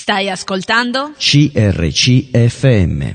Stai ascoltando? CRC FM.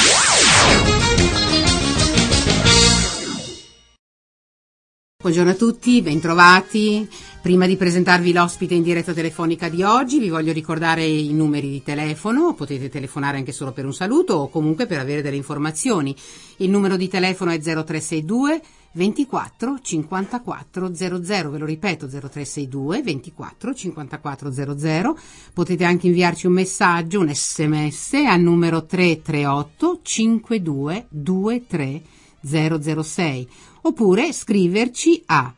Buongiorno a tutti, bentrovati. Prima di presentarvi l'ospite in diretta telefonica di oggi, vi voglio ricordare i numeri di telefono. Potete telefonare anche solo per un saluto o comunque per avere delle informazioni. Il numero di telefono è 0362 24 54 00, ve lo ripeto, 0362 24 54 00. Potete anche inviarci un messaggio, un sms al numero 338 52 23 006 oppure scriverci a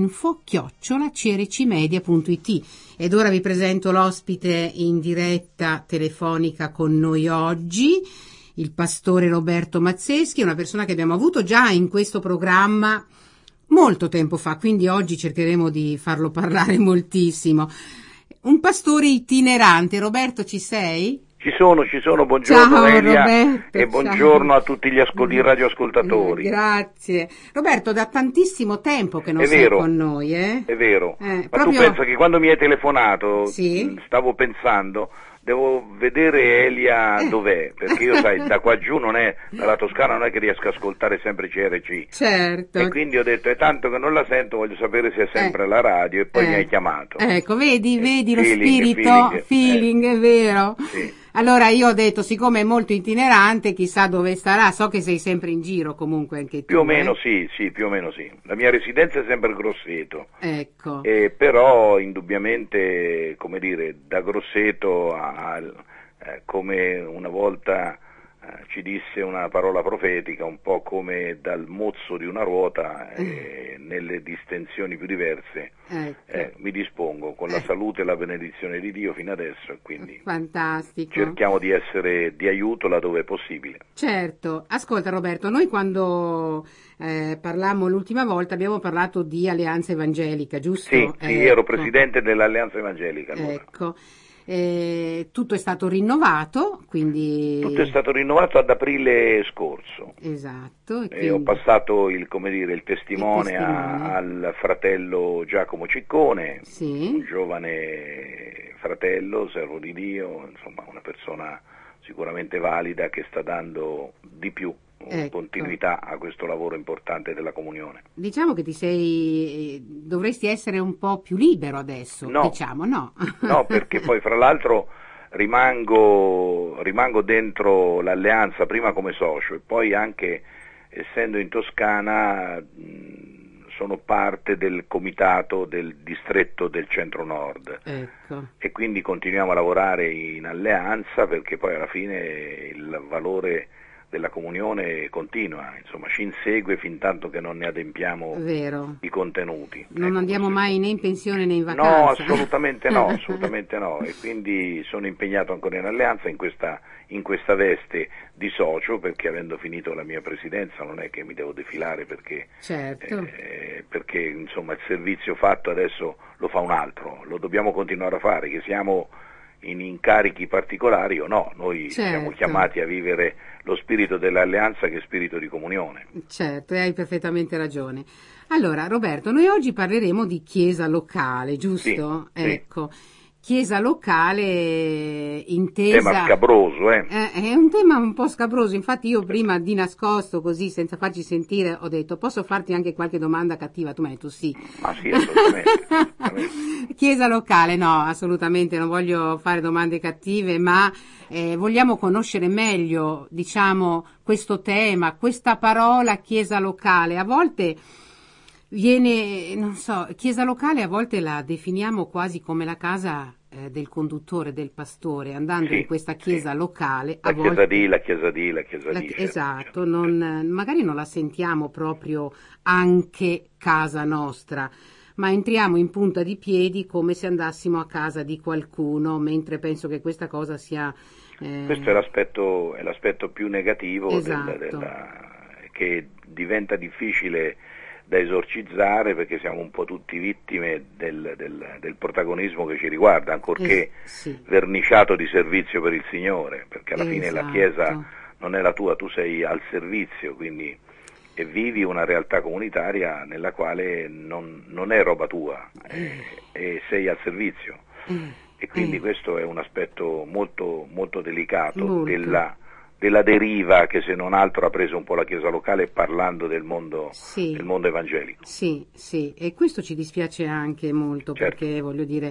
info@crcmedia.it. Ed ora vi presento l'ospite in diretta telefonica con noi oggi, il pastore Roberto Mazzeschi, una persona che abbiamo avuto già in questo programma molto tempo fa, quindi oggi cercheremo di farlo parlare moltissimo. Un pastore itinerante. Roberto, ci sei? Ci sono, buongiorno. Ciao, Elia, Roberto, e buongiorno a tutti gli radioascoltatori. Grazie. Roberto, da tantissimo tempo che non È sei vero, con noi, eh? È vero, ma proprio... tu pensa che quando mi hai telefonato, sì? Stavo pensando, devo vedere Elia dov'è, perché io sai, da qua giù non è, dalla Toscana non è che riesco a ascoltare sempre CRC. Certo. E quindi ho detto, è tanto che non la sento, voglio sapere se è sempre la radio, e poi mi hai chiamato. Ecco, vedi lo feeling, spirito, feeling, è vero. Sì. Allora io ho detto, siccome è molto itinerante, chissà dove starà, so che sei sempre in giro comunque anche tu. Più o meno sì, più o meno sì. La mia residenza è sempre Grosseto. Ecco. Però indubbiamente, come dire, da Grosseto come una volta ci disse una parola profetica, un po' come dal mozzo di una ruota, nelle distensioni più diverse, mi dispongo con la salute e la benedizione di Dio fino adesso, e quindi fantastico. Cerchiamo di essere di aiuto laddove è possibile. Certo. Ascolta Roberto, noi quando parlammo l'ultima volta abbiamo parlato di Alleanza Evangelica, giusto? Sì, ero presidente dell'Alleanza Evangelica. Allora. Ecco. Tutto è stato rinnovato, quindi... Tutto è stato rinnovato ad aprile scorso. Esatto. E quindi... ho passato il testimone al fratello Giacomo Ciccone, un giovane fratello, servo di Dio, insomma una persona sicuramente valida che sta dando di più continuità a questo lavoro importante della comunione. Diciamo che dovresti essere un po' più libero adesso, no. No, perché poi fra l'altro rimango dentro l'alleanza prima come socio e poi anche essendo in Toscana sono parte del comitato del distretto del centro-nord, e quindi continuiamo a lavorare in alleanza perché poi alla fine il valore della comunione continua, insomma ci insegue fin tanto che non ne adempiamo i contenuti. Non andiamo mai né in pensione né in vacanza. No, assolutamente no, e quindi sono impegnato ancora in alleanza in questa veste di socio, perché avendo finito la mia presidenza non è che mi devo defilare perché insomma il servizio fatto adesso lo fa un altro, lo dobbiamo continuare a fare, che siamo in incarichi particolari o no, noi siamo chiamati a vivere lo spirito dell'alleanza che è spirito di comunione. Certo, e hai perfettamente ragione. Allora Roberto, noi oggi parleremo di chiesa locale, giusto? Sì, ecco. Chiesa locale intesa... Tema scabroso, È un tema un po' scabroso, infatti io prima di nascosto, così, senza farci sentire, ho detto, posso farti anche qualche domanda cattiva? Tu mi hai detto sì. Ah sì, assolutamente. Chiesa locale, no, assolutamente, non voglio fare domande cattive, ma vogliamo conoscere meglio, diciamo, questo tema, questa parola chiesa locale. A volte... chiesa locale a volte la definiamo quasi come la casa del conduttore, del pastore, andando in questa chiesa locale. La chiesa di. Esatto, magari non la sentiamo proprio anche casa nostra, ma entriamo in punta di piedi come se andassimo a casa di qualcuno, mentre penso che questa cosa sia... Questo è l'aspetto più negativo, che diventa difficile da esorcizzare, perché siamo un po' tutti vittime del protagonismo che ci riguarda, ancorché verniciato di servizio per il Signore, perché alla fine la Chiesa non è la tua, tu sei al servizio, quindi e vivi una realtà comunitaria nella quale non è roba tua, e sei al servizio. e quindi questo è un aspetto molto, molto delicato Molto. della deriva che se non altro ha preso un po' la Chiesa locale parlando del mondo evangelico. Sì, sì, e questo ci dispiace anche molto, Certo. perché voglio dire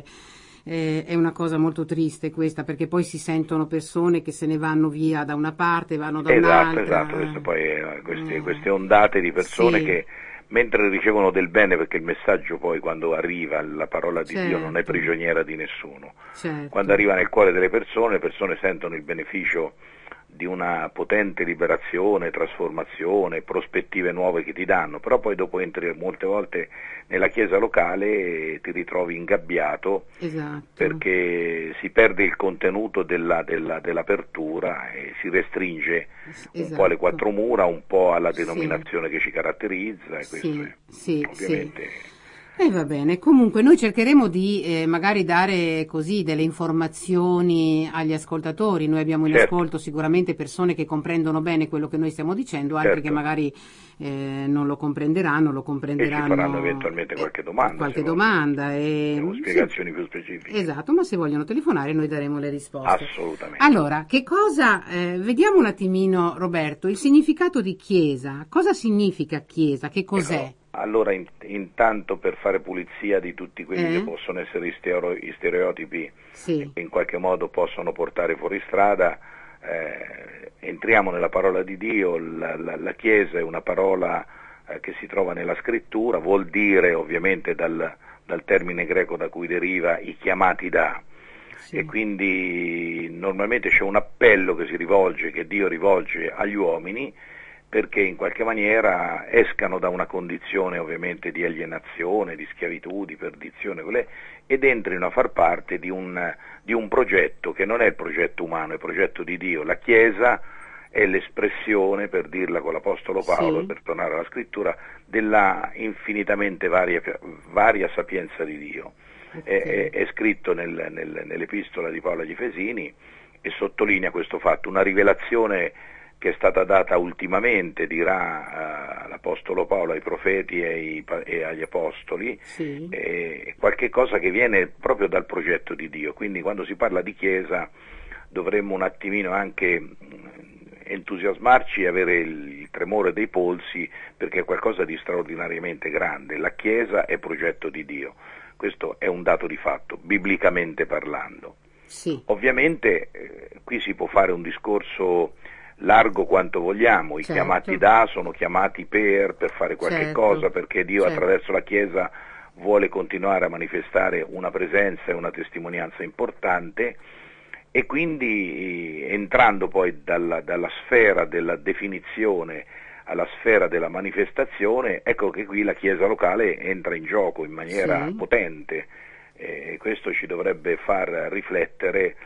è una cosa molto triste questa, perché poi si sentono persone che se ne vanno via da una parte, vanno da un'altra. Esatto, questo poi, queste ondate di persone sì. che mentre ricevono del bene, perché il messaggio poi quando arriva, la parola di Dio non è Certo. prigioniera di nessuno, Certo. quando arriva nel cuore delle persone, le persone sentono il beneficio di una potente liberazione, trasformazione, prospettive nuove che ti danno, però poi dopo entri molte volte nella chiesa locale e ti ritrovi ingabbiato, Esatto. perché si perde il contenuto dell'apertura e si restringe un po' alle quattro mura, un po' alla denominazione che ci caratterizza, e questo è ovviamente... E va bene, comunque noi cercheremo di magari dare così delle informazioni agli ascoltatori. Noi abbiamo in ascolto sicuramente persone che comprendono bene quello che noi stiamo dicendo, altri che magari non lo comprenderanno, e ci faranno eventualmente qualche domanda e spiegazioni più specifiche. Esatto, ma se vogliono telefonare noi daremo le risposte. Assolutamente. Allora, che cosa vediamo un attimino, Roberto, il significato di chiesa. Cosa significa chiesa? Che cos'è? Allora, intanto, per fare pulizia di tutti quelli che possono essere gli stereotipi che in qualche modo possono portare fuori strada, entriamo nella parola di Dio. La Chiesa è una parola che si trova nella scrittura, vuol dire ovviamente dal termine greco da cui deriva i chiamati da, e quindi normalmente c'è un appello che Dio rivolge agli uomini, perché in qualche maniera escano da una condizione ovviamente di alienazione, di schiavitù, di perdizione, ed entrino a far parte di un progetto che non è il progetto umano, è il progetto di Dio. La Chiesa è l'espressione, per dirla con l'Apostolo Paolo, per tornare alla scrittura, della infinitamente varia sapienza di Dio. È scritto nell'epistola di Paolo agli Efesini e sottolinea questo fatto, una rivelazione che è stata data ultimamente, dirà l'Apostolo Paolo ai profeti e agli Apostoli, qualche cosa che viene proprio dal progetto di Dio. Quindi quando si parla di Chiesa dovremmo un attimino anche entusiasmarci e avere il tremore dei polsi, perché è qualcosa di straordinariamente grande. La Chiesa è progetto di Dio, questo è un dato di fatto, biblicamente parlando. Ovviamente qui si può fare un discorso largo quanto vogliamo, i chiamati da sono chiamati per fare qualche cosa, perché Dio attraverso la Chiesa vuole continuare a manifestare una presenza e una testimonianza importante, e quindi entrando poi dalla sfera della definizione alla sfera della manifestazione, ecco che qui la Chiesa locale entra in gioco in maniera potente, e questo ci dovrebbe far riflettere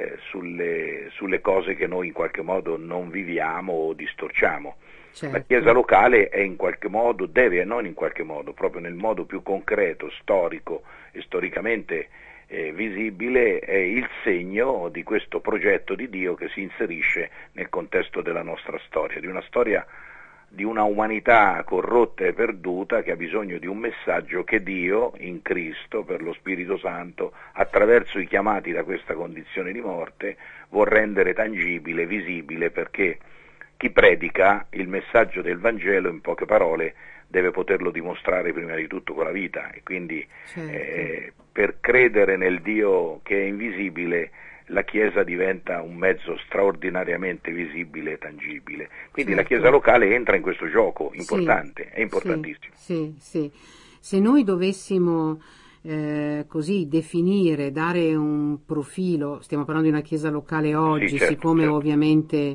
sulle cose che noi in qualche modo non viviamo o distorciamo. La Chiesa locale è in qualche modo, non in qualche modo, proprio nel modo più concreto, storico e storicamente visibile, è il segno di questo progetto di Dio che si inserisce nel contesto della nostra storia, di una umanità corrotta e perduta che ha bisogno di un messaggio che Dio, in Cristo, per lo Spirito Santo, attraverso i chiamati da questa condizione di morte, vuol rendere tangibile, visibile, perché chi predica il messaggio del Vangelo, in poche parole, deve poterlo dimostrare prima di tutto con la vita, e quindi per credere nel Dio che è invisibile, la Chiesa diventa un mezzo straordinariamente visibile e tangibile. Quindi la Chiesa locale entra in questo gioco importante, è importantissimo. Se noi dovessimo così definire, dare un profilo, stiamo parlando di una Chiesa locale oggi, siccome ovviamente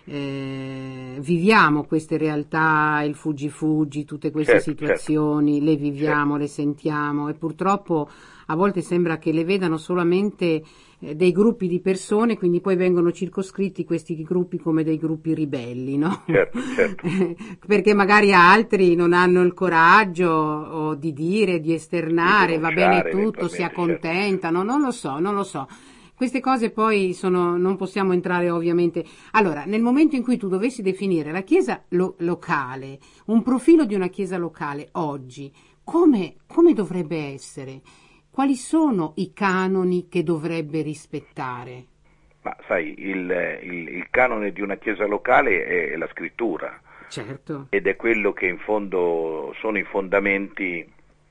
viviamo queste realtà, il fuggi, tutte queste situazioni, le viviamo, le sentiamo, e purtroppo a volte sembra che le vedano solamente dei gruppi di persone, quindi poi vengono circoscritti questi gruppi come dei gruppi ribelli, no? Perché magari altri non hanno il coraggio di dire, di esternare, va bene tutto, si accontentano, non lo so. Queste cose poi non possiamo entrare ovviamente. Allora, nel momento in cui tu dovessi definire la Chiesa locale, un profilo di una Chiesa locale oggi, come dovrebbe essere? quali sono i canoni che dovrebbe rispettare? Ma sai, il canone di una chiesa locale è la scrittura. Certo. Ed è quello che in fondo sono i fondamenti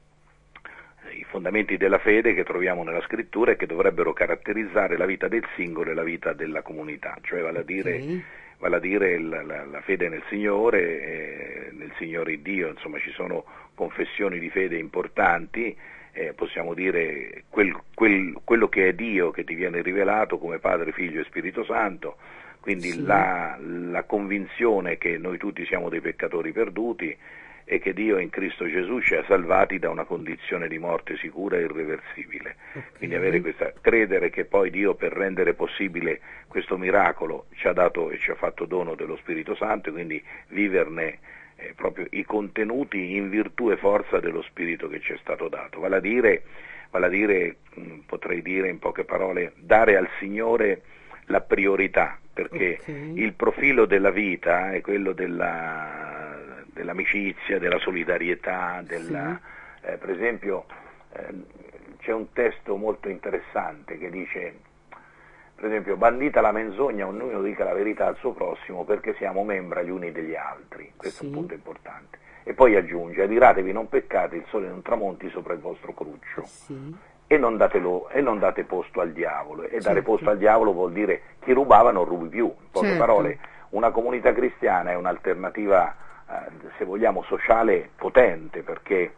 della fede che troviamo nella scrittura e che dovrebbero caratterizzare la vita del singolo e la vita della comunità, cioè vale a dire la fede nel Signore, nel Signore Dio. Insomma, ci sono confessioni di fede importanti, possiamo dire quello che è Dio che ti viene rivelato come Padre, Figlio e Spirito Santo, quindi sì, la convinzione che noi tutti siamo dei peccatori perduti e che Dio in Cristo Gesù ci ha salvati da una condizione di morte sicura e irreversibile. okay, Quindi credere che poi Dio, per rendere possibile questo miracolo, ci ha dato e ci ha fatto dono dello Spirito Santo, e quindi viverne proprio i contenuti in virtù e forza dello Spirito che ci è stato dato. Vale a dire, potrei dire in poche parole, dare al Signore la priorità, perché okay, il profilo della vita è quello dell'amicizia, della solidarietà, sì, per esempio c'è un testo molto interessante che dice, per esempio, bandita la menzogna, ognuno dica la verità al suo prossimo, perché siamo membra gli uni degli altri. Questo è un sì, punto importante. E poi aggiunge: adiratevi, non peccate, il sole non tramonti sopra il vostro cruccio. sì, E non date posto al diavolo. E dare posto certo, al diavolo vuol dire chi rubava non rubi più. In poche certo, parole, una comunità cristiana è un'alternativa, se vogliamo, sociale potente, perché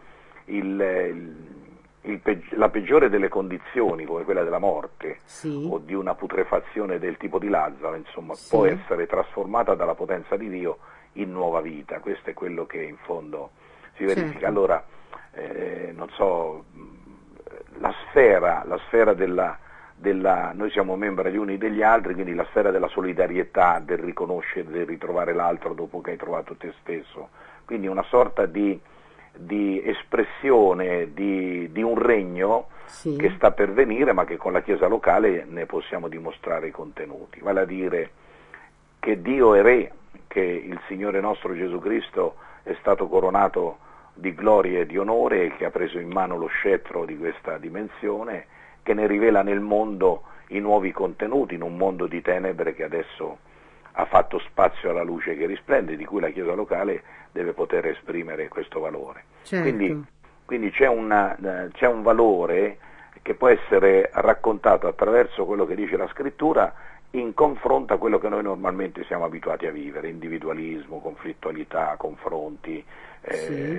la peggiore delle condizioni, come quella della morte sì, o di una putrefazione del tipo di Lazzaro, insomma, può sì, essere trasformata dalla potenza di Dio in nuova vita. Questo è quello che in fondo si verifica. certo, Allora, non so, la sfera noi siamo membri gli uni degli altri, quindi la sfera della solidarietà, del riconoscere, del ritrovare l'altro dopo che hai trovato te stesso, quindi una sorta di espressione di un regno sì, che sta per venire, ma che con la Chiesa locale ne possiamo dimostrare i contenuti. Vale a dire che Dio è Re, che il Signore nostro Gesù Cristo è stato coronato di gloria e di onore e che ha preso in mano lo scettro di questa dimensione, che ne rivela nel mondo i nuovi contenuti, in un mondo di tenebre che adesso ha fatto spazio alla luce che risplende, di cui la Chiesa locale deve poter esprimere questo valore. certo, Quindi c'è un valore che può essere raccontato attraverso quello che dice la Scrittura in confronto a quello che noi normalmente siamo abituati a vivere: individualismo, conflittualità, confronti, sì,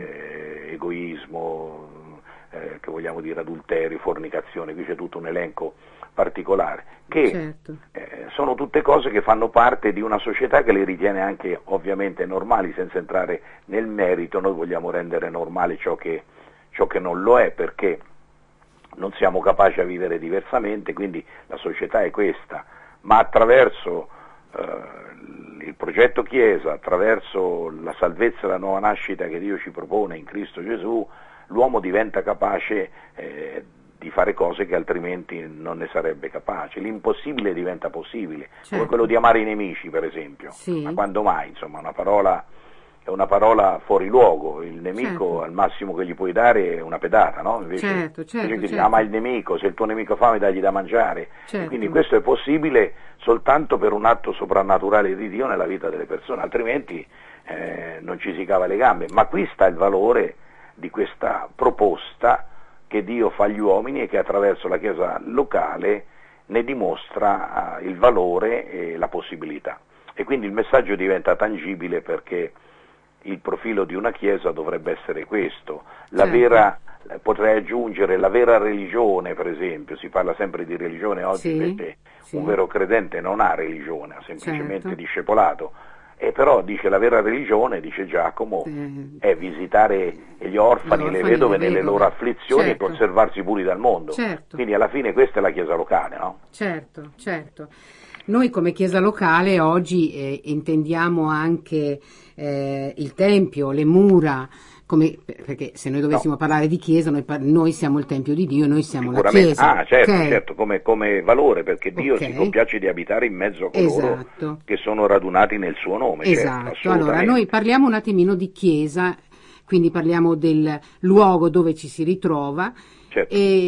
egoismo, che vogliamo dire adulterio, fornicazione. Qui c'è tutto un elenco particolare, che certo, sono tutte cose che fanno parte di una società che le ritiene anche ovviamente normali, senza entrare nel merito. Noi vogliamo rendere normale ciò che non lo è, perché non siamo capaci a vivere diversamente, quindi la società è questa, ma attraverso il progetto Chiesa, attraverso la salvezza e la nuova nascita che Dio ci propone in Cristo Gesù, l'uomo diventa capace di fare cose che altrimenti non ne sarebbe capace. L'impossibile diventa possibile, come quello certo, di amare i nemici, per esempio. Ma sì, quando mai? Insomma, è una parola fuori luogo. Il nemico, certo, al massimo che gli puoi dare è una pedata, no? Invece certo, certo, ti dice ama certo, il nemico, se il tuo nemico ha fame dagli da mangiare. E quindi certo, questo è possibile soltanto per un atto soprannaturale di Dio nella vita delle persone, altrimenti non ci si cava le gambe. Ma qui sta il valore di questa proposta che Dio fa agli uomini e che attraverso la Chiesa locale ne dimostra il valore e la possibilità. E quindi il messaggio diventa tangibile, perché il profilo di una Chiesa dovrebbe essere questo: certo, potrei aggiungere la vera religione, per esempio. Si parla sempre di religione, oggi sì, invece un sì, vero credente non ha religione, ha semplicemente certo, discepolato. E però dice la vera religione, dice Giacomo, è visitare gli gli orfani e le orfani e le vedove nelle loro vedove, afflizioni e certo, conservarsi puri dal mondo. certo, Quindi alla fine questa è la Chiesa locale, no? certo, certo. Noi come Chiesa locale oggi intendiamo anche il Tempio, le mura, perché se noi No, dovessimo parlare di Chiesa, noi siamo il Tempio di Dio, noi siamo la sicuramente. Chiesa, ok? Certo, come valore, perché Dio si Ok, compiace di abitare in mezzo a coloro esatto, che sono radunati nel suo nome, certo, esatto. Allora, noi assolutamente. parliamo un attimino di Chiesa, quindi parliamo del luogo dove ci si ritrova Certo. e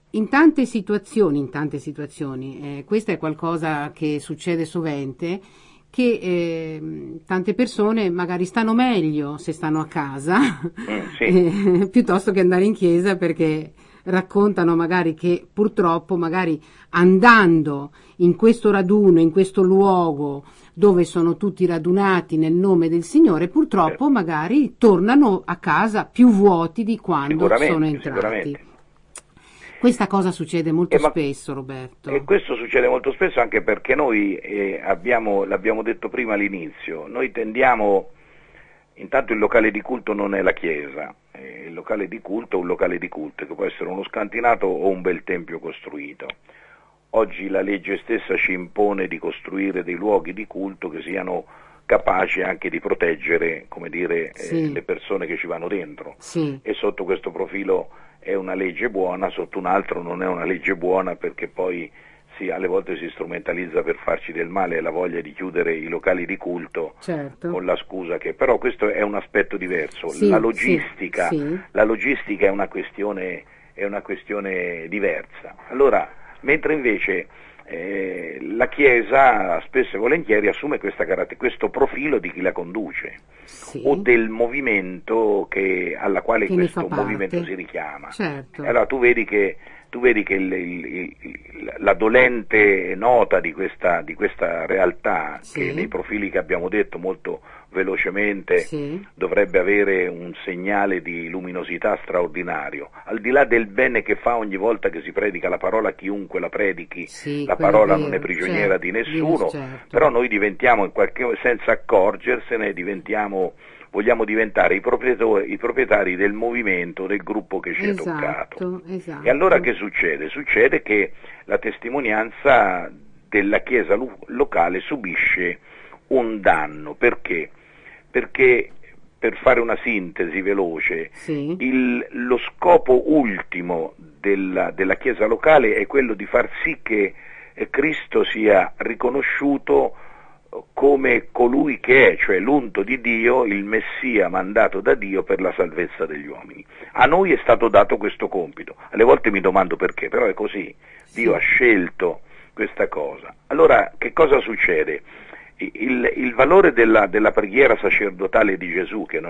in tante situazioni, questo è qualcosa che succede sovente, che tante persone magari stanno meglio se stanno a casa sì. piuttosto che andare in chiesa, perché raccontano magari che purtroppo magari andando in questo raduno, in questo luogo dove sono tutti radunati nel nome del Signore, purtroppo magari tornano a casa più vuoti di quando sono entrati. Sicuramente. Questa cosa succede molto spesso, Roberto. E questo succede molto spesso anche perché noi l'abbiamo detto prima all'inizio, noi tendiamo, intanto il locale di culto non è la chiesa, il locale di culto è un locale di culto che può essere uno scantinato o un bel tempio costruito. Oggi la legge stessa ci impone di costruire dei luoghi di culto che siano capaci anche di proteggere, come dire, le persone che ci vanno dentro. Sì. E sotto questo profilo è una legge buona, sotto un altro non è una legge buona, perché poi alle volte si strumentalizza per farci del male la voglia di chiudere i locali di culto, certo, con la scusa che però questo è un aspetto diverso. Sì, la logistica sì. è una questione diversa. Allora, mentre invece la Chiesa spesso e volentieri assume questo profilo di chi la conduce, sì, o del movimento alla quale che questo movimento si richiama. Certo. Allora tu vedi che la dolente nota di questa realtà, sì, che nei profili che abbiamo detto molto velocemente sì, dovrebbe avere un segnale di luminosità straordinario, al di là del bene che fa ogni volta che si predica la parola, chiunque la predichi, sì, la parola non è vero, prigioniera di nessuno, certo. Però noi diventiamo senza accorgersene, vogliamo diventare i proprietari del movimento, del gruppo che ci è toccato. Esatto. E allora che succede? Succede che la testimonianza della Chiesa locale subisce un danno. Perché? Perché, per fare una sintesi veloce, sì, lo scopo ultimo della Chiesa locale è quello di far sì che Cristo sia riconosciuto come colui che è, cioè l'unto di Dio, il Messia mandato da Dio per la salvezza degli uomini. A noi è stato dato questo compito, alle volte mi domando perché, però è così, Dio ha scelto questa cosa. Allora che cosa succede? Il valore della preghiera sacerdotale di Gesù, che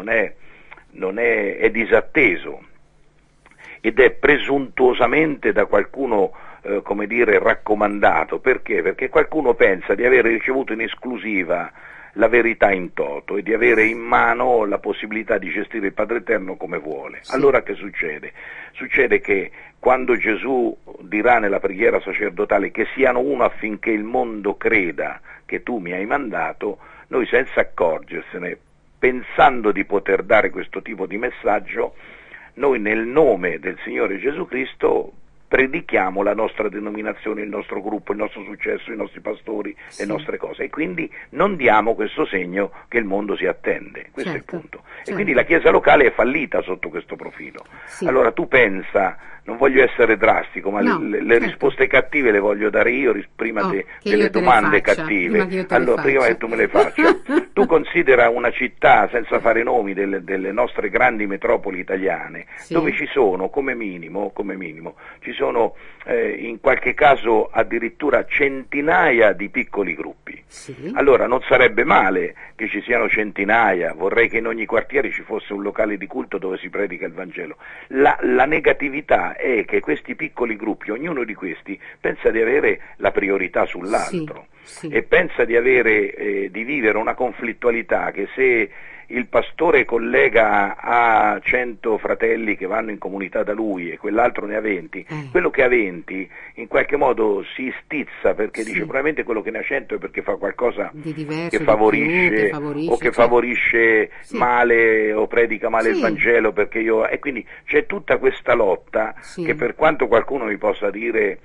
è disatteso ed è presuntuosamente da qualcuno raccomandato. Perché? Perché qualcuno pensa di aver ricevuto in esclusiva la verità in toto e di avere in mano la possibilità di gestire il Padre Eterno come vuole. Sì. Allora che succede? Succede che quando Gesù dirà nella preghiera sacerdotale che siano uno affinché il mondo creda che tu mi hai mandato, noi senza accorgersene, pensando di poter dare questo tipo di messaggio, noi nel nome del Signore Gesù Cristo predichiamo la nostra denominazione, il nostro gruppo, il nostro successo, i nostri pastori, le nostre cose, e quindi non diamo questo segno che il mondo si attende. Questo è il punto. E quindi la Chiesa locale è fallita sotto questo profilo. Sì. Allora tu pensa, non voglio essere drastico, ma le risposte cattive le voglio dare io prima delle domande cattive. Prima che tu me le faccia. Tu considera una città, senza fare nomi, delle nostre grandi metropoli italiane, dove ci sono come minimo, ci sono in qualche caso addirittura centinaia di piccoli gruppi. Sì. Allora non sarebbe male che ci siano centinaia, vorrei che in ogni quartiere ci fosse un locale di culto dove si predica il Vangelo. La negatività è che questi piccoli gruppi, ognuno di questi, pensa di avere la priorità sull'altro, e pensa di vivere una conflittualità che se il pastore collega ha 100 fratelli che vanno in comunità da lui e quell'altro ne ha 20, quello che ha 20 in qualche modo si stizza, perché dice probabilmente quello che ne ha 100 è perché fa qualcosa di diverso, che favorisce o che favorisce male o predica male il Vangelo, perché e quindi c'è tutta questa lotta che, per quanto qualcuno mi possa dire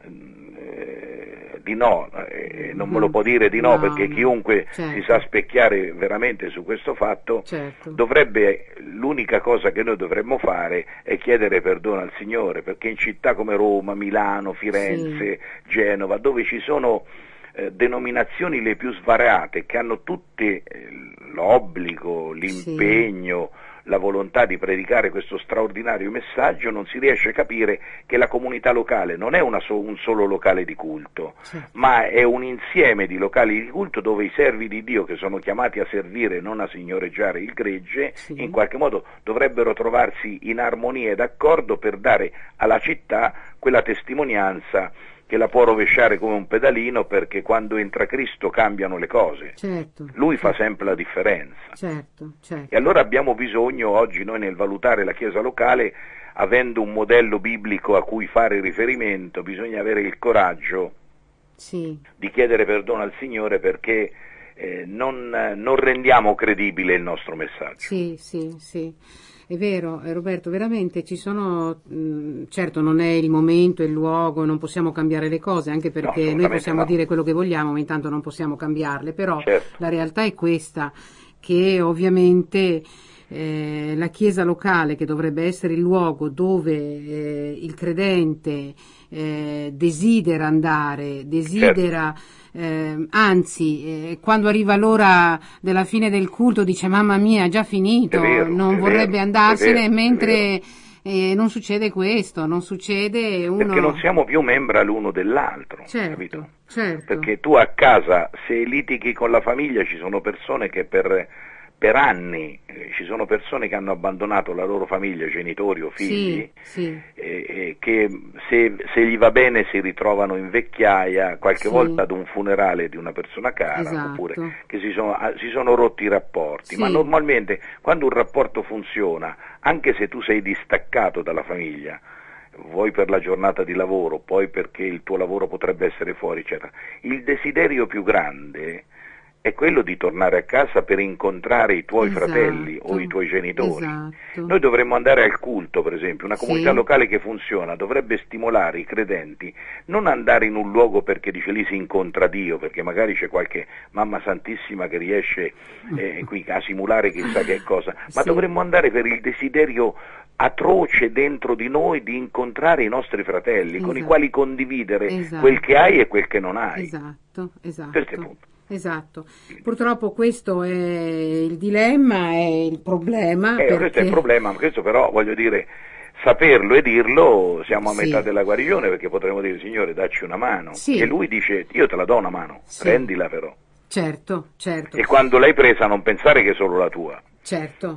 di no, non me lo può dire di no, perché chiunque si sa specchiare veramente su questo fatto, l'unica cosa che noi dovremmo fare è chiedere perdono al Signore, perché in città come Roma, Milano, Firenze, Genova, dove ci sono denominazioni le più svariate, che hanno tutte l'obbligo, l'impegno, la volontà di predicare questo straordinario messaggio, non si riesce a capire che la comunità locale non è un solo locale di culto, ma è un insieme di locali di culto dove i servi di Dio, che sono chiamati a servire, non a signoreggiare il gregge, in qualche modo dovrebbero trovarsi in armonia e d'accordo per dare alla città quella testimonianza che la può rovesciare come un pedalino, perché quando entra Cristo cambiano le cose. Lui fa sempre la differenza. E allora abbiamo bisogno oggi noi nel valutare la Chiesa locale, avendo un modello biblico a cui fare riferimento, bisogna avere il coraggio di chiedere perdono al Signore perché non rendiamo credibile il nostro messaggio. È vero, Roberto, veramente ci sono, certo non è il momento, il luogo, non possiamo cambiare le cose, anche perché noi possiamo dire quello che vogliamo, ma intanto non possiamo cambiarle, però la realtà è questa, che ovviamente la chiesa locale, che dovrebbe essere il luogo dove il credente desidera andare, anzi, quando arriva l'ora della fine del culto dice mamma mia, è già finito, non vorrebbe andarsene, mentre non succede questo, non succede perché non siamo più membri l'uno dell'altro, capito? Certo. Perché tu a casa, se litighi con la famiglia, ci sono persone che per anni ci sono persone che hanno abbandonato la loro famiglia, genitori o figli, che se gli va bene si ritrovano in vecchiaia, qualche volta ad un funerale di una persona cara, oppure che si sono rotti i rapporti. Ma normalmente quando un rapporto funziona, anche se tu sei distaccato dalla famiglia, vuoi per la giornata di lavoro, poi perché il tuo lavoro potrebbe essere fuori, eccetera, il desiderio più grande è quello di tornare a casa per incontrare i tuoi fratelli o i tuoi genitori. Noi dovremmo andare al culto, per esempio, una comunità locale che funziona dovrebbe stimolare i credenti, non andare in un luogo perché dice lì si incontra Dio, perché magari c'è qualche mamma santissima che riesce qui a simulare chissà che cosa, ma dovremmo andare per il desiderio atroce dentro di noi di incontrare i nostri fratelli, con i quali condividere quel che hai e quel che non hai. Questo è il punto. Esatto, purtroppo questo è il dilemma, è il problema. Questo è il problema, questo però voglio dire, saperlo e dirlo siamo a metà della guarigione, perché potremmo dire Signore dacci una mano, e lui dice io te la do una mano, prendila però. Certo. E quando l'hai presa non pensare che è solo la tua. Certo.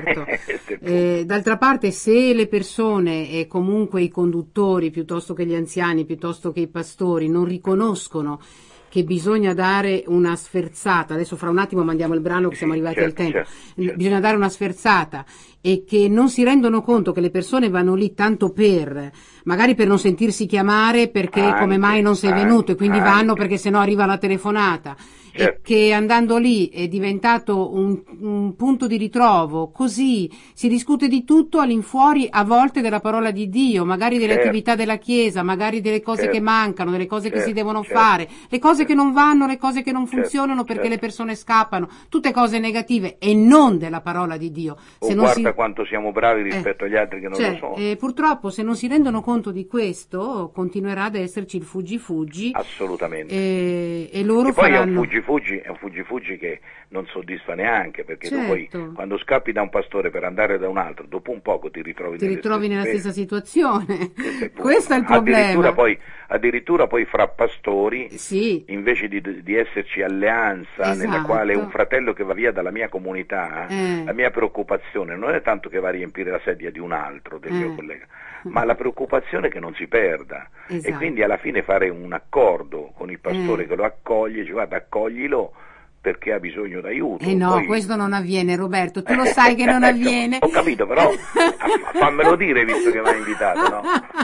D'altra parte, se le persone e comunque i conduttori, piuttosto che gli anziani, piuttosto che i pastori, non riconoscono che bisogna dare una sferzata, adesso fra un attimo mandiamo il brano che siamo arrivati al tempo, bisogna dare una sferzata, e che non si rendono conto che le persone vanno lì tanto magari per non sentirsi chiamare perché come mai non sei venuto, e quindi vanno perché sennò arriva la telefonata, e che andando lì è diventato un punto di ritrovo, così si discute di tutto all'infuori a volte della parola di Dio, magari delle attività della Chiesa, magari delle cose che mancano, delle cose che si devono fare, le cose che non vanno, le cose che non funzionano perché le persone scappano, tutte cose negative e non della parola di Dio. Guarda quanto siamo bravi rispetto agli altri che non lo sono. Purtroppo se non si rendono conto di questo continuerà ad esserci il fuggi-fuggi. Assolutamente. E loro e poi faranno... è un fuggi che non soddisfa neanche, perché tu poi quando scappi da un pastore per andare da un altro, dopo un poco ti ritrovi nella stessa situazione. Questo è il problema. Addirittura poi fra pastori, invece di esserci alleanza nella quale un fratello che va via dalla mia comunità, la mia preoccupazione non è tanto che va a riempire la sedia di un altro, del mio collega, ma la preoccupazione è che non si perda, e quindi alla fine fare un accordo con il pastore che lo accoglie, dice guarda accoglilo perché ha bisogno d'aiuto. Poi... questo non avviene, Roberto, tu lo sai che non avviene. Ho capito, però fammelo dire visto che mi hai invitato, no?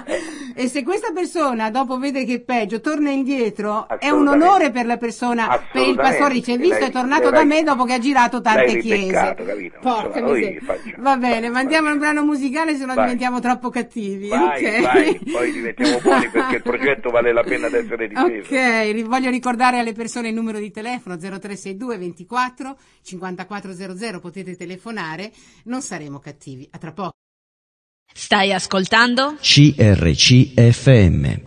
E se questa persona dopo vede che è peggio, torna indietro, è un onore per la persona, per il pastore, dice visto è tornato da me dopo che ha girato tante chiese. Porca miseria. Va bene, mandiamo un brano musicale, se no diventiamo troppo cattivi. Vai, poi diventiamo buoni perché il progetto vale la pena di essere difeso. Voglio ricordare alle persone il numero di telefono 0362 24 5400, potete telefonare, non saremo cattivi. A tra poco. Stai ascoltando? CRC FM.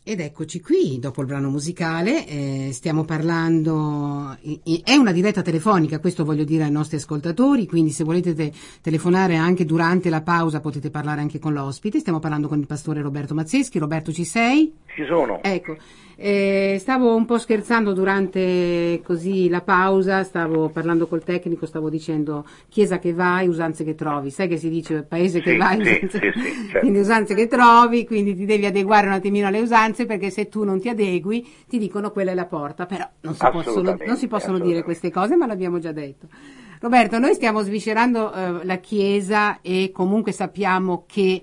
Ed eccoci qui, dopo il brano musicale, stiamo parlando, è una diretta telefonica, questo voglio dire ai nostri ascoltatori, quindi se volete telefonare anche durante la pausa potete parlare anche con l'ospite. Stiamo parlando con il pastore Roberto Mazzeschi. Roberto, ci sei? Ci sono. Ecco, stavo un po' scherzando durante così la pausa, stavo parlando col tecnico, stavo dicendo chiesa che vai, usanze che trovi, sai che si dice paese che vai, certo. Quindi usanze che trovi, quindi ti devi adeguare un attimino alle usanze, perché se tu non ti adegui ti dicono quella è la porta, però non si possono dire queste cose, ma l'abbiamo già detto. Roberto, noi stiamo sviscerando la chiesa e comunque sappiamo che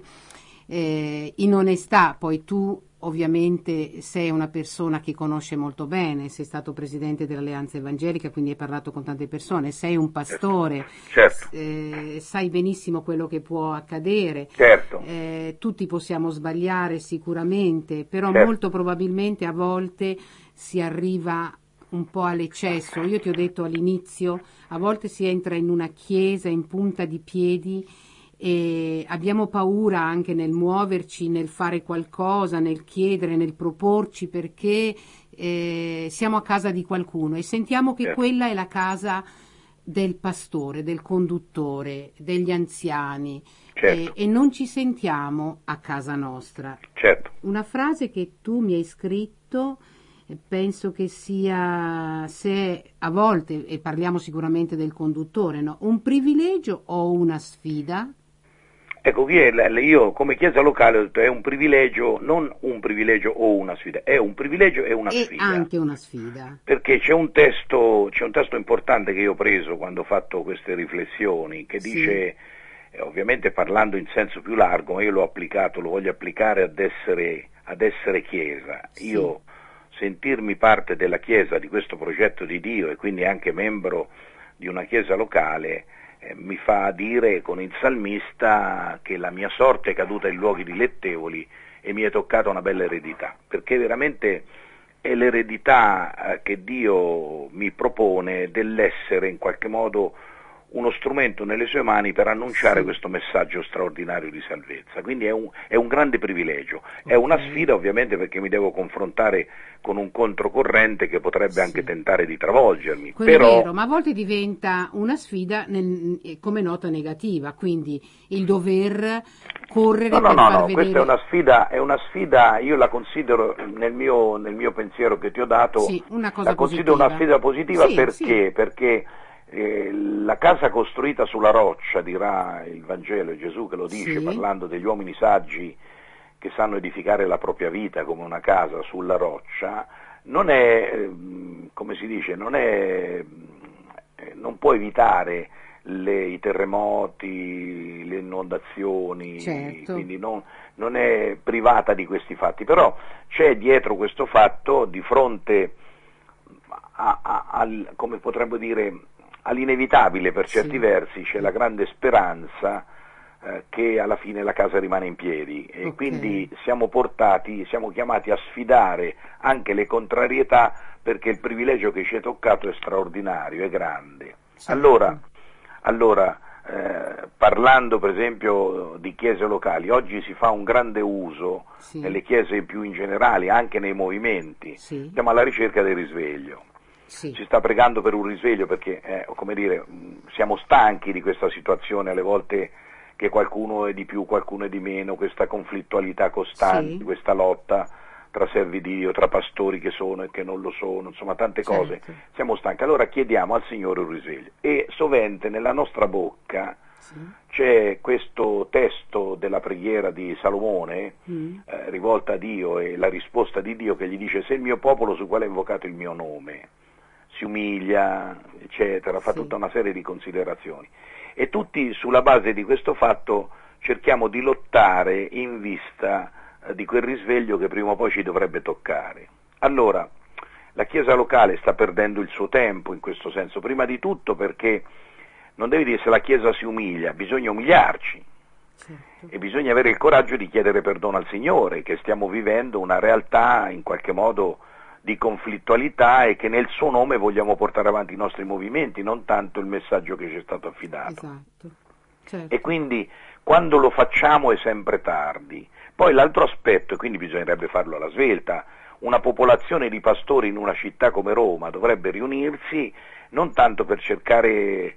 in onestà, poi tu ovviamente sei una persona che conosce molto bene, sei stato presidente dell'Alleanza Evangelica, quindi hai parlato con tante persone, sei un pastore, certo. Sai benissimo quello che può accadere, certo. Tutti possiamo sbagliare sicuramente, però certo. molto probabilmente a volte si arriva un po' all'eccesso. Io ti ho detto all'inizio, a volte si entra in una chiesa in punta di piedi e abbiamo paura anche nel muoverci, nel fare qualcosa, nel chiedere, nel proporci, perché siamo a casa di qualcuno e sentiamo che quella è la casa del pastore, del conduttore, degli anziani, e non ci sentiamo a casa nostra. Certo. Una frase che tu mi hai scritto, penso che sia, se a volte, e parliamo sicuramente del conduttore, no? Un privilegio o una sfida? Ecco, io come chiesa locale ho detto è un privilegio, non un privilegio o una sfida, è un privilegio e una sfida. E anche una sfida. Perché c'è un testo importante che io ho preso quando ho fatto queste riflessioni, che dice, ovviamente parlando in senso più largo, ma io lo voglio applicare ad essere chiesa. Sì. Io sentirmi parte della chiesa, di questo progetto di Dio e quindi anche membro di una chiesa locale, mi fa dire con il salmista che la mia sorte è caduta in luoghi dilettevoli e mi è toccata una bella eredità, perché veramente è l'eredità che Dio mi propone dell'essere in qualche modo uno strumento nelle sue mani per annunciare questo messaggio straordinario di salvezza. Quindi è un grande privilegio, è una sfida ovviamente perché mi devo confrontare con un controcorrente che potrebbe anche tentare di travolgermi. Quello è vero, ma a volte diventa una sfida come nota negativa, quindi il dover correre per far vedere... questa è una sfida, io la considero nel mio pensiero che ti ho dato, una cosa considero una sfida positiva perché la casa costruita sulla roccia, dirà il Vangelo, è Gesù che lo dice, parlando degli uomini saggi che sanno edificare la propria vita come una casa sulla roccia, non è, come si dice, non può evitare i terremoti, le inondazioni, quindi non è privata di questi fatti, però c'è dietro questo fatto, di fronte come potremmo dire, all'inevitabile per certi versi, c'è la grande speranza che alla fine la casa rimane in piedi e quindi siamo chiamati a sfidare anche le contrarietà, perché il privilegio che ci è toccato è straordinario, è grande. Allora, parlando per esempio di chiese locali, oggi si fa un grande uso nelle chiese più in generale, anche nei movimenti, siamo alla ricerca del risveglio. Si sta pregando per un risveglio perché, come dire, siamo stanchi di questa situazione, alle volte che qualcuno è di più, qualcuno è di meno, questa conflittualità costante, questa lotta tra servi di Dio, tra pastori che sono e che non lo sono, insomma tante cose, siamo stanchi. Allora chiediamo al Signore un risveglio e sovente nella nostra bocca c'è questo testo della preghiera di Salomone rivolta a Dio, e la risposta di Dio che gli dice: se il mio popolo su quale è invocato il mio nome si umilia, eccetera, fa tutta una serie di considerazioni. E tutti sulla base di questo fatto cerchiamo di lottare in vista di quel risveglio che prima o poi ci dovrebbe toccare. Allora, la Chiesa locale sta perdendo il suo tempo in questo senso, prima di tutto perché non devi dire se la Chiesa si umilia, bisogna umiliarci. E bisogna avere il coraggio di chiedere perdono al Signore, che stiamo vivendo una realtà in qualche modo di conflittualità e che nel suo nome vogliamo portare avanti i nostri movimenti, non tanto il messaggio che ci è stato affidato. E quindi quando lo facciamo è sempre tardi. Poi l'altro aspetto, e quindi bisognerebbe farlo alla svelta, una popolazione di pastori in una città come Roma dovrebbe riunirsi non tanto per cercare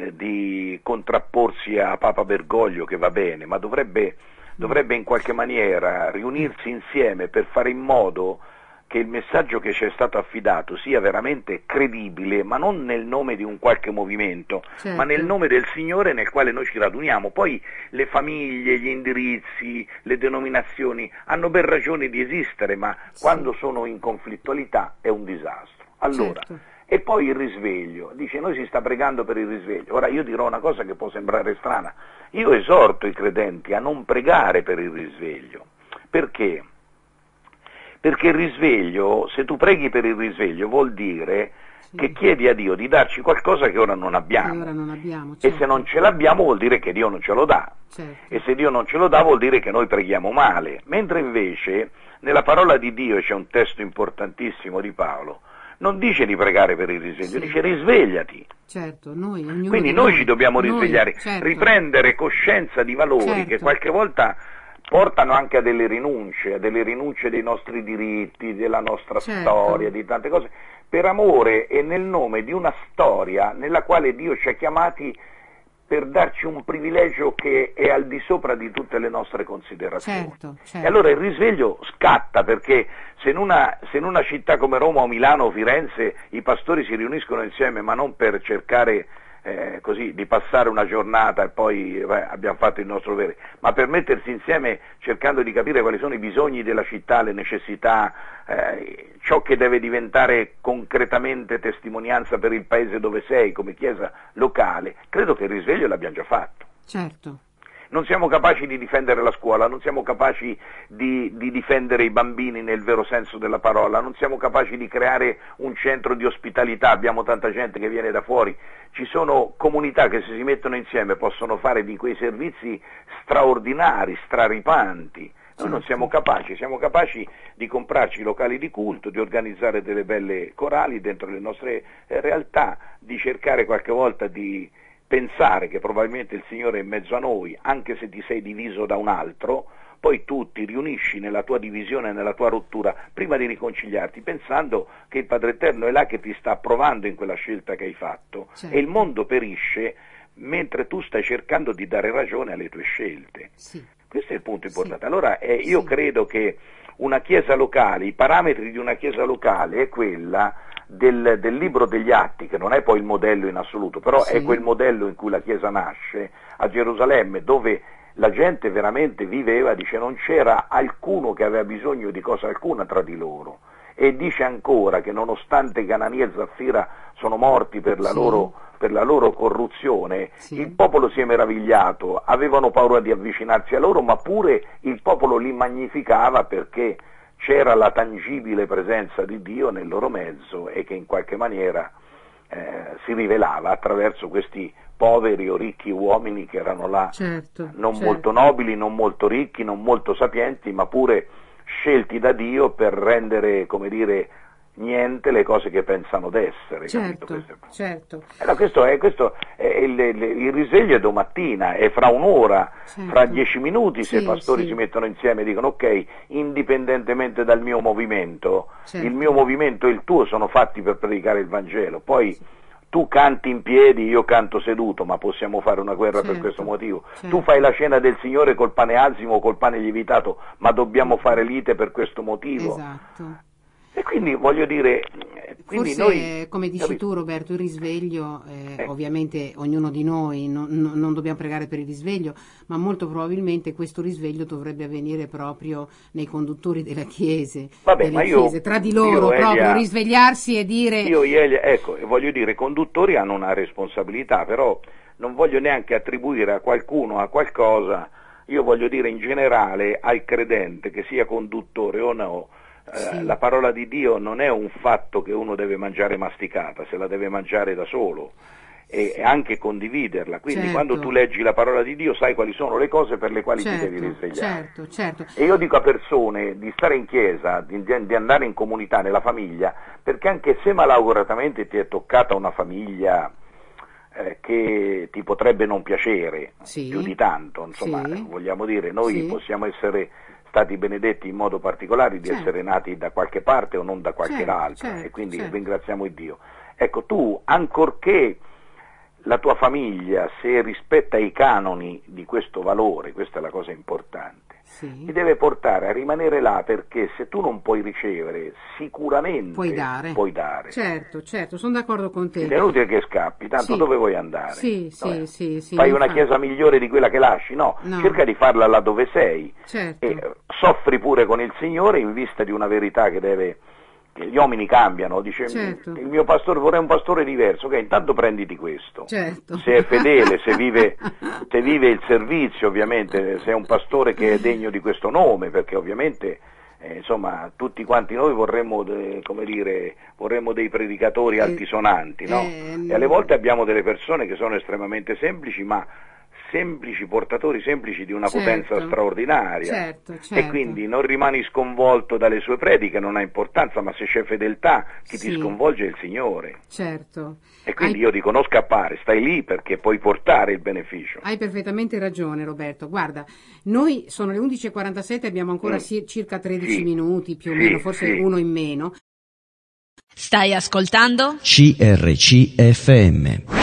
di contrapporsi a Papa Bergoglio, che va bene, ma dovrebbe in qualche maniera riunirsi insieme per fare in modo che il messaggio che ci è stato affidato sia veramente credibile, ma non nel nome di un qualche movimento, certo, ma nel nome del Signore nel quale noi ci raduniamo. Poi le famiglie, gli indirizzi, le denominazioni hanno ben ragione di esistere, ma quando sono in conflittualità è un disastro. Allora, certo. E poi il risveglio, dice noi si sta pregando per il risveglio. Ora io dirò una cosa che può sembrare strana, io esorto i credenti a non pregare per il risveglio. Perché? Perché il risveglio, se tu preghi per il risveglio, vuol dire che chiedi a Dio di darci qualcosa che ora non abbiamo. Certo. E se non ce l'abbiamo vuol dire che Dio non ce lo dà. Certo. E se Dio non ce lo dà vuol dire che noi preghiamo male. Mentre invece nella parola di Dio c'è un testo importantissimo di Paolo, non dice di pregare per il risveglio, dice risvegliati. Certo, Quindi noi ci dobbiamo risvegliare, certo, riprendere coscienza di valori, certo, che qualche volta portano anche a delle rinunce dei nostri diritti, della nostra certo, storia, di tante cose, per amore e nel nome di una storia nella quale Dio ci ha chiamati per darci un privilegio che è al di sopra di tutte le nostre considerazioni. certo. E allora il risveglio scatta, perché se in una città come Roma o Milano o Firenze i pastori si riuniscono insieme, ma non per cercare così di passare una giornata e poi abbiamo fatto il nostro dovere, ma per mettersi insieme cercando di capire quali sono i bisogni della città, le necessità, ciò che deve diventare concretamente testimonianza per il paese dove sei, come chiesa locale, credo che il risveglio l'abbiamo già fatto. Certo. Non siamo capaci di difendere la scuola, non siamo capaci di difendere i bambini nel vero senso della parola, non siamo capaci di creare un centro di ospitalità, abbiamo tanta gente che viene da fuori, ci sono comunità che se si mettono insieme possono fare di quei servizi straordinari, straripanti. Noi non siamo capaci di comprarci locali di culto, di organizzare delle belle corali dentro le nostre realtà, di cercare qualche volta di pensare che probabilmente il Signore è in mezzo a noi, anche se ti sei diviso da un altro, poi tu ti riunisci nella tua divisione, nella tua rottura, prima di riconciliarti, pensando che il Padre Eterno è là che ti sta approvando in quella scelta che hai fatto, certo, e il mondo perisce mentre tu stai cercando di dare ragione alle tue scelte. Sì. Questo è il punto importante. Sì. Allora io credo che una chiesa locale, i parametri di una chiesa locale è quella del libro degli Atti, che non è poi il modello in assoluto, però è quel modello in cui la Chiesa nasce a Gerusalemme, dove la gente veramente viveva, dice non c'era alcuno che aveva bisogno di cosa alcuna tra di loro, e dice ancora che nonostante Ganania e Zaffira sono morti per la loro corruzione, il popolo si è meravigliato, avevano paura di avvicinarsi a loro, ma pure il popolo li magnificava perché c'era la tangibile presenza di Dio nel loro mezzo e che in qualche maniera si rivelava attraverso questi poveri o ricchi uomini che erano là, molto nobili, non molto ricchi, non molto sapienti, ma pure scelti da Dio per rendere, come dire, niente le cose che pensano d'essere. Certo. Allora, questo è il risveglio è domattina, è fra un'ora, fra 10 minuti, se i pastori si mettono insieme e dicono ok, indipendentemente dal mio movimento, il mio movimento e il tuo sono fatti per predicare il Vangelo, poi tu canti in piedi, io canto seduto, ma possiamo fare una guerra per questo motivo. Tu fai la cena del Signore col pane azimo o col pane lievitato, ma dobbiamo fare lite per questo motivo. Esatto. E quindi voglio dire, forse noi, come dici tu Roberto, il risveglio, ovviamente ognuno di noi non dobbiamo pregare per il risveglio, ma molto probabilmente questo risveglio dovrebbe avvenire proprio nei conduttori delle chiese, tra di loro, proprio risvegliarsi e dire... voglio dire, i conduttori hanno una responsabilità, però non voglio neanche attribuire a qualcuno a qualcosa, io voglio dire in generale al credente, che sia conduttore o no, la parola di Dio non è un fatto che uno deve mangiare masticata, se la deve mangiare da solo e anche condividerla, quindi quando tu leggi la parola di Dio sai quali sono le cose per le quali ti devi risvegliare. E io dico a persone di stare in chiesa, di andare in comunità, nella famiglia, perché anche se malauguratamente ti è toccata una famiglia che ti potrebbe non piacere Sì. più di tanto, insomma, Sì. vogliamo dire, noi Sì. possiamo essere stati benedetti in modo particolare di Certo. essere nati da qualche parte o non da qualche Certo, altra, certo, e quindi certo. ringraziamo il Dio. Ecco, tu, ancorché la tua famiglia, se rispetta i canoni di questo valore, questa è la cosa importante, Sì. ti deve portare a rimanere là, perché se tu non puoi ricevere, sicuramente Puoi dare. Certo. Certo, sono d'accordo con te. Ed è inutile che scappi, tanto Sì. dove vuoi andare? Sì, Dov'è? sì, Fai una infatti. chiesa migliore di quella che lasci? No, No. cerca di farla là dove sei, Certo. e soffri pure con il Signore in vista di una verità che gli uomini cambiano. Dice, Certo. il mio pastore, vorrei un pastore diverso, ok, intanto prenditi questo. Certo. Se è fedele, se vive il servizio, ovviamente, se è un pastore che è degno di questo nome, perché ovviamente insomma, tutti quanti noi vorremmo dei predicatori altisonanti, no? E alle volte abbiamo delle persone che sono estremamente semplici, ma portatori semplici di una Certo. potenza straordinaria. Certo. E quindi non rimani sconvolto dalle sue prediche, non ha importanza, ma se c'è fedeltà, chi ti Sì. sconvolge è il Signore. Certo. E quindi io dico, non scappare, stai lì perché puoi portare il beneficio. Hai perfettamente ragione, Roberto. Guarda, noi sono le 11:47, abbiamo ancora circa 13 Sì. minuti, più o Sì, meno, forse sì. uno in meno. Stai ascoltando? CRC FM.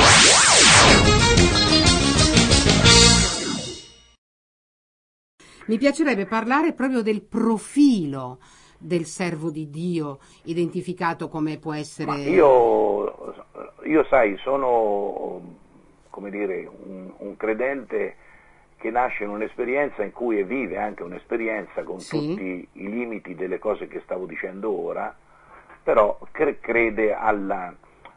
Mi piacerebbe parlare proprio del profilo del servo di Dio, identificato come può essere... Ma io sai, sono, come dire, un credente che nasce in un'esperienza in cui vive anche un'esperienza con Sì. tutti i limiti delle cose che stavo dicendo ora, però crede alla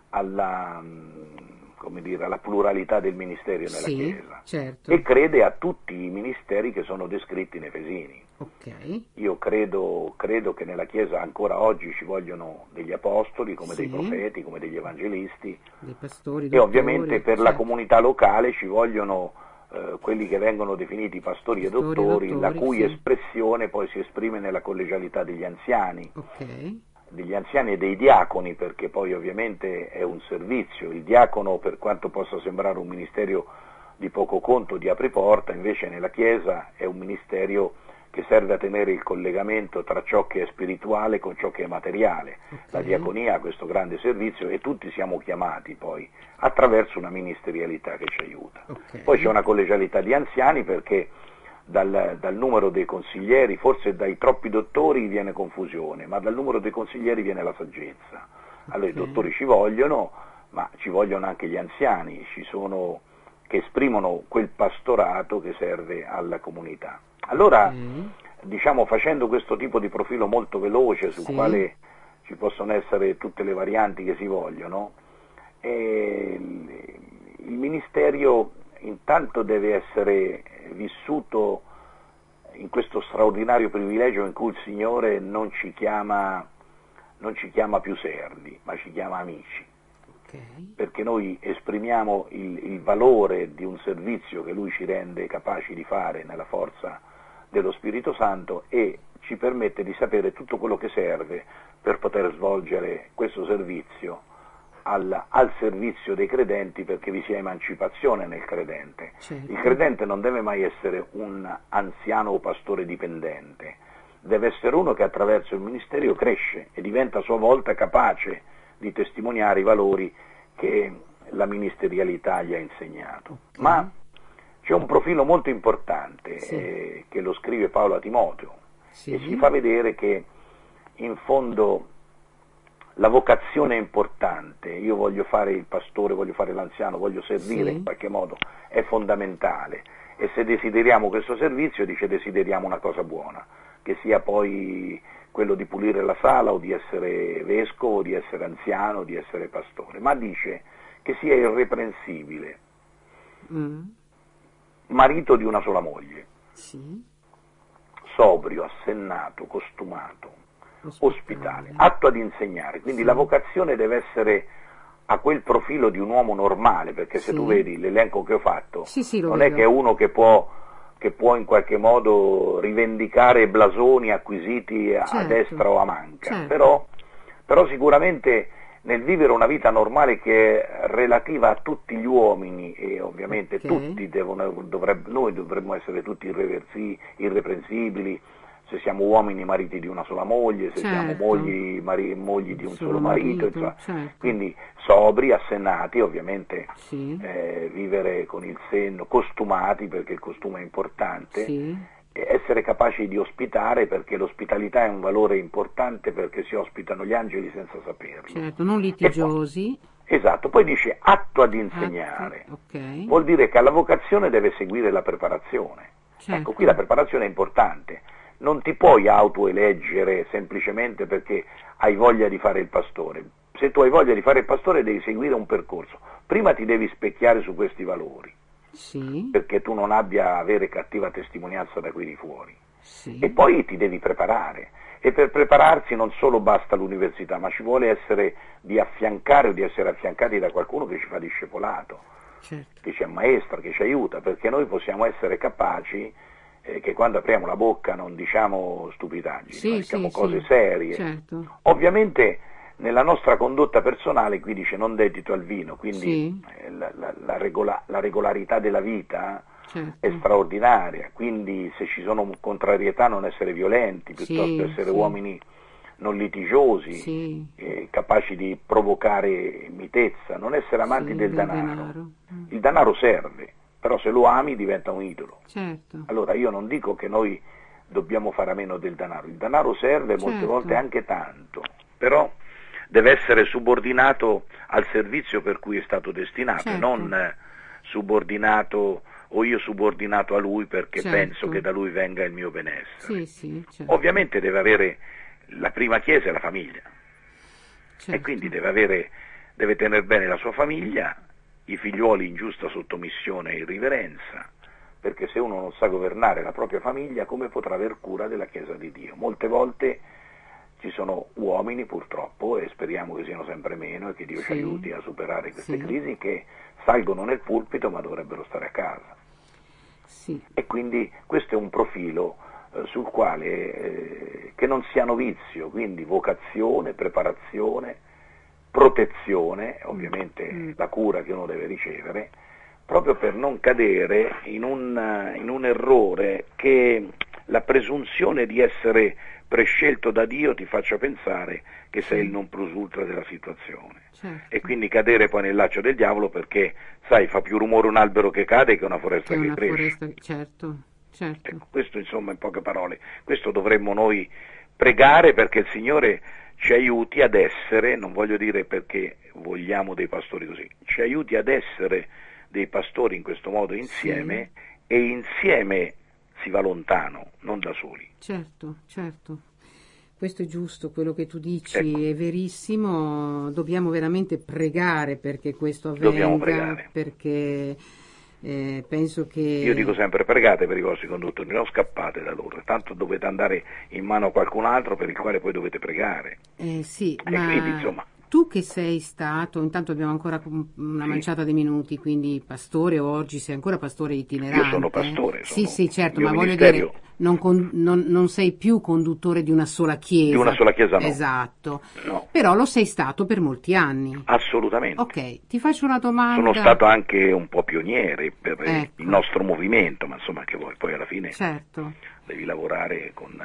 pluralità del ministero nella Sì, Chiesa, certo. e crede a tutti i ministeri che sono descritti in Efesini. Ok. Io credo che nella Chiesa ancora oggi ci vogliono degli apostoli, come dei Sì. profeti, come degli evangelisti, Dei pastori, e dottori, ovviamente per la certo. comunità locale ci vogliono quelli che vengono definiti pastori e dottori, la cui sì. espressione poi si esprime nella collegialità degli anziani. Ok. Degli anziani e dei diaconi, perché poi ovviamente è un servizio. Il diacono, per quanto possa sembrare un ministero di poco conto, di apriporta, invece nella Chiesa è un ministero che serve a tenere il collegamento tra ciò che è spirituale con ciò che è materiale. Ok. La diaconia ha questo grande servizio e tutti siamo chiamati poi attraverso una ministerialità che ci aiuta. Ok. Poi c'è una collegialità di anziani, perché dal numero dei consiglieri, forse dai troppi dottori viene confusione, ma dal numero dei consiglieri viene la saggezza. Allora Ok. i dottori ci vogliono, ma ci vogliono anche gli anziani, che esprimono quel pastorato che serve alla comunità. Allora, diciamo, facendo questo tipo di profilo molto veloce, sul Sì. quale ci possono essere tutte le varianti che si vogliono, il ministero intanto deve essere vissuto in questo straordinario privilegio in cui il Signore non ci chiama più servi, ma ci chiama amici, perché noi esprimiamo il valore di un servizio che Lui ci rende capaci di fare nella forza dello Spirito Santo, e ci permette di sapere tutto quello che serve per poter svolgere questo servizio al servizio dei credenti, perché vi sia emancipazione nel credente. Certo. Il credente non deve mai essere un anziano o pastore dipendente, deve essere uno che attraverso il ministero cresce e diventa a sua volta capace di testimoniare i valori che la ministerialità gli ha insegnato. Ma c'è un profilo molto importante, Sì. che lo scrive Paolo a Timoteo, Sì. e ci fa vedere che in fondo la vocazione è importante. Io voglio fare il pastore, voglio fare l'anziano, voglio servire, Sì. in qualche modo è fondamentale, e se desideriamo questo servizio, dice, desideriamo una cosa buona, che sia poi quello di pulire la sala, o di essere vescovo, di essere anziano, di essere pastore, ma dice che sia irreprensibile, marito di una sola moglie, Sì. sobrio, assennato, costumato, ospitale, atto ad insegnare. Quindi la vocazione deve essere a quel profilo di un uomo normale, perché se Sì. tu vedi l'elenco che ho fatto, Sì, lo non vedo. è che è uno che può in qualche modo rivendicare blasoni acquisiti a Certo. destra o a manca, Certo. però sicuramente nel vivere una vita normale che è relativa a tutti gli uomini, e ovviamente tutti noi dovremmo essere tutti irreprensibili, se siamo uomini mariti di una sola moglie, se siamo mogli di un solo marito, quindi sobri, assennati, ovviamente vivere con il senno, costumati perché il costume è importante, e essere capaci di ospitare perché l'ospitalità è un valore importante, perché si ospitano gli angeli senza saperlo. Certo, non litigiosi. Esatto, poi dice atto ad insegnare, vuol dire che alla vocazione deve seguire la preparazione. Ecco, qui la preparazione è importante. Non ti puoi autoeleggere semplicemente perché hai voglia di fare il pastore. Se tu hai voglia di fare il pastore devi seguire un percorso. Prima ti devi specchiare su questi valori, perché tu non abbia avere cattiva testimonianza da qui di fuori. E poi ti devi preparare. E per prepararsi non solo basta l'università, ma ci vuole essere di affiancare o di essere affiancati da qualcuno che ci fa discepolato, che ci ammaestra, che ci aiuta, perché noi possiamo essere capaci che quando apriamo la bocca non diciamo stupidaggini, diciamo cose serie. Ovviamente nella nostra condotta personale, qui dice non dedito al vino, quindi la regolarità della vita è straordinaria, quindi se ci sono contrarietà non essere violenti, piuttosto essere uomini non litigiosi, capaci di provocare mitezza, non essere amanti del denaro. Il denaro serve, però se lo ami diventa un idolo. Allora io non dico che noi dobbiamo fare a meno del denaro, il denaro serve molte volte anche tanto, però deve essere subordinato al servizio per cui è stato destinato, e non subordinato, o io subordinato a lui perché penso che da lui venga il mio benessere. Ovviamente deve avere la prima chiesa e la famiglia, e quindi deve tenere bene la sua famiglia, i figliuoli in giusta sottomissione e riverenza, perché se uno non sa governare la propria famiglia, come potrà aver cura della Chiesa di Dio? Molte volte ci sono uomini, purtroppo, e speriamo che siano sempre meno, e che Dio ci aiuti a superare queste crisi, che salgono nel pulpito ma dovrebbero stare a casa. E quindi questo è un profilo sul quale che non sia novizio, quindi vocazione, preparazione, protezione, ovviamente la cura che uno deve ricevere, proprio per non cadere in un errore che la presunzione di essere prescelto da Dio ti faccia pensare che sei il non plus ultra della situazione, e quindi cadere poi nel laccio del diavolo, perché sai, fa più rumore un albero che cade che una foresta che cresce. Ecco, questo insomma in poche parole, questo dovremmo noi pregare perché il Signore ci aiuti ad essere, non voglio dire perché vogliamo dei pastori così, ci aiuti ad essere dei pastori in questo modo insieme, e insieme si va lontano, non da soli. Certo. Questo è giusto, quello che tu dici è verissimo, dobbiamo veramente pregare perché questo avvenga, perché penso che... Io dico sempre pregate per i vostri conduttori, non scappate da loro, tanto dovete andare in mano a qualcun altro per il quale poi dovete pregare. Ma quindi, insomma, tu che sei stato, intanto abbiamo ancora una manciata di minuti, quindi pastore, oggi sei ancora pastore itinerante. Io sono pastore. Sì, certo, ma voglio dire, non sei più conduttore di una sola chiesa. Di una sola chiesa no. Esatto. No. Però lo sei stato per molti anni. Assolutamente. Ok, ti faccio una domanda. Sono stato anche un po' pioniere per il nostro movimento, ma insomma che vuoi, poi alla fine devi lavorare con...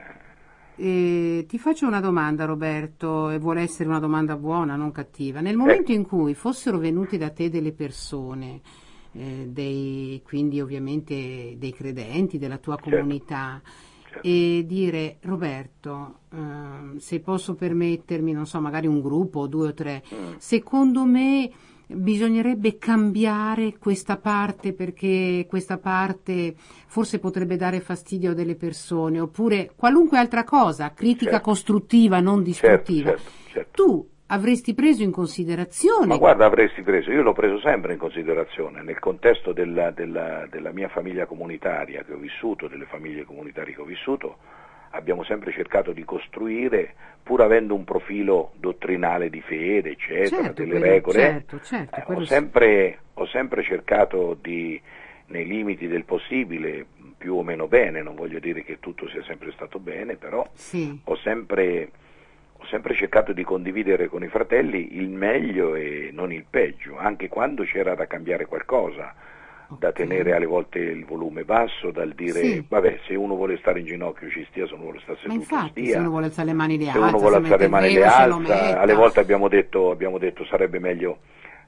Ti faccio una domanda, Roberto, e vuole essere una domanda buona, non cattiva. Nel momento in cui fossero venuti da te delle persone, quindi ovviamente dei credenti della tua comunità, e dire: Roberto, se posso permettermi, non so, magari un gruppo o 2 o 3, secondo me bisognerebbe cambiare questa parte perché questa parte forse potrebbe dare fastidio a delle persone, oppure qualunque altra cosa, critica costruttiva, non distruttiva. Tu avresti preso in considerazione? Ma guarda, io l'ho preso sempre in considerazione nel contesto della mia famiglia comunitaria che ho vissuto, delle famiglie comunitarie che ho vissuto. Abbiamo sempre cercato di costruire, pur avendo un profilo dottrinale di fede, eccetera, delle regole. Ho sempre cercato di, nei limiti del possibile, più o meno bene, non voglio dire che tutto sia sempre stato bene, però ho sempre sempre cercato di condividere con i fratelli il meglio e non il peggio, anche quando c'era da cambiare qualcosa, da tenere alle volte il volume basso, dal dire vabbè, se uno vuole stare in ginocchio ci stia, se uno vuole stare seduto infatti, stia, se uno vuole alzare le mani le se alza, uno vuole alzare le mani le alza, alle volte abbiamo detto sarebbe meglio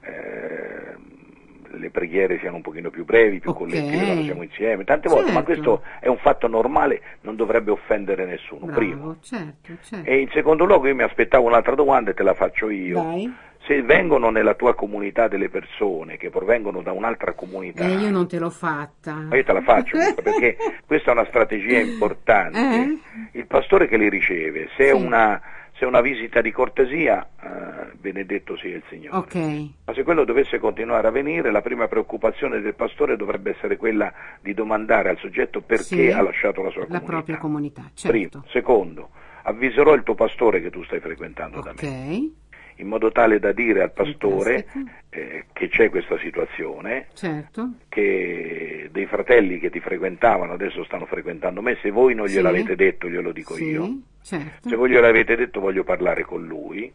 le preghiere siano un pochino più brevi, più collettive, quando siamo insieme, tante volte, ma questo è un fatto normale, non dovrebbe offendere nessuno. Bravo, primo. certo. E in secondo luogo io mi aspettavo un'altra domanda e te la faccio io. Dai. Se vengono nella tua comunità delle persone che provengono da un'altra comunità, io non te l'ho fatta. ma io te la faccio perché questa è una strategia importante. Il pastore che li riceve, se è una visita di cortesia, benedetto sia il Signore. Okay. Ma se quello dovesse continuare a venire, la prima preoccupazione del pastore dovrebbe essere quella di domandare al soggetto perché ha lasciato la sua comunità. La propria comunità, certo. Primo. Secondo, avviserò il tuo pastore che tu stai frequentando da me, in modo tale da dire al pastore che c'è questa situazione, certo, che dei fratelli che ti frequentavano adesso stanno frequentando me, se voi non gliel'avete detto glielo dico io, certo. Se voi gliel'avete detto voglio parlare con lui,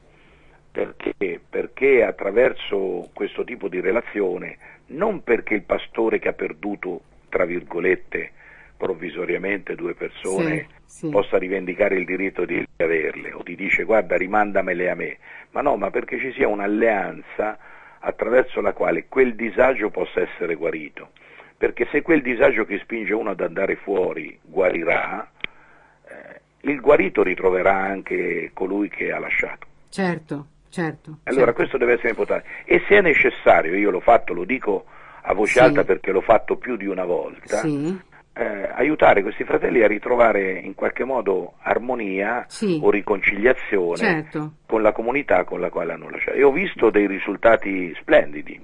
perché attraverso questo tipo di relazione, non perché il pastore che ha perduto, tra virgolette, provvisoriamente due persone possa rivendicare il diritto di averle o ti dice guarda rimandamele a me, ma perché ci sia un'alleanza attraverso la quale quel disagio possa essere guarito, perché se quel disagio che spinge uno ad andare fuori guarirà, il guarito ritroverà anche colui che ha lasciato. Certo. Allora questo deve essere importante, e se è necessario, io l'ho fatto, lo dico a voce alta perché l'ho fatto più di una volta, aiutare questi fratelli a ritrovare in qualche modo armonia o riconciliazione con la comunità con la quale hanno lasciato. E ho visto dei risultati splendidi,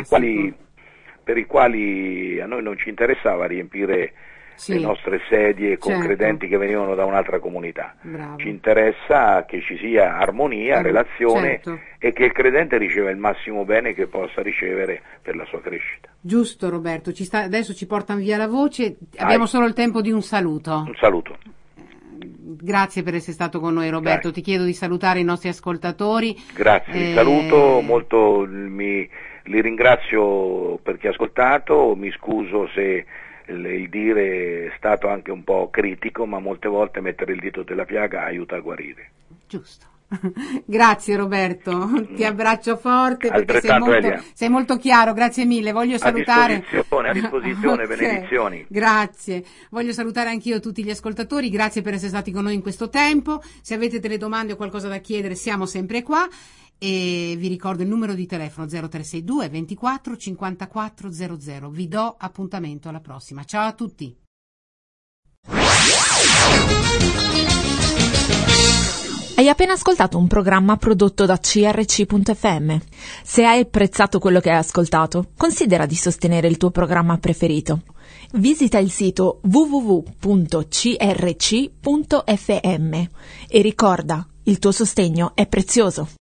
per i quali a noi non ci interessava riempire le nostre sedie con credenti che venivano da un'altra comunità. Bravo. Ci interessa che ci sia armonia, relazione e che il credente riceva il massimo bene che possa ricevere per la sua crescita. Giusto Roberto, adesso ci portano via la voce, abbiamo solo il tempo di un saluto. Un saluto. Grazie per essere stato con noi Roberto, ti chiedo di salutare i nostri ascoltatori. Grazie, vi saluto molto, li ringrazio per chi ha ascoltato, mi scuso se il dire è stato anche un po' critico, ma molte volte mettere il dito della piaga aiuta a guarire. Giusto. Grazie Roberto, ti abbraccio forte perché sei molto chiaro, grazie mille. Voglio salutare a disposizione, benedizioni. Grazie. Voglio salutare anch'io tutti gli ascoltatori, grazie per essere stati con noi in questo tempo. Se avete delle domande o qualcosa da chiedere siamo sempre qua. E vi ricordo il numero di telefono 0362 24 54 00. Vi do appuntamento alla prossima. Ciao a tutti. Hai appena ascoltato un programma prodotto da CRC.fm. Se hai apprezzato quello che hai ascoltato, considera di sostenere il tuo programma preferito. Visita il sito www.crc.fm e ricorda, il tuo sostegno è prezioso.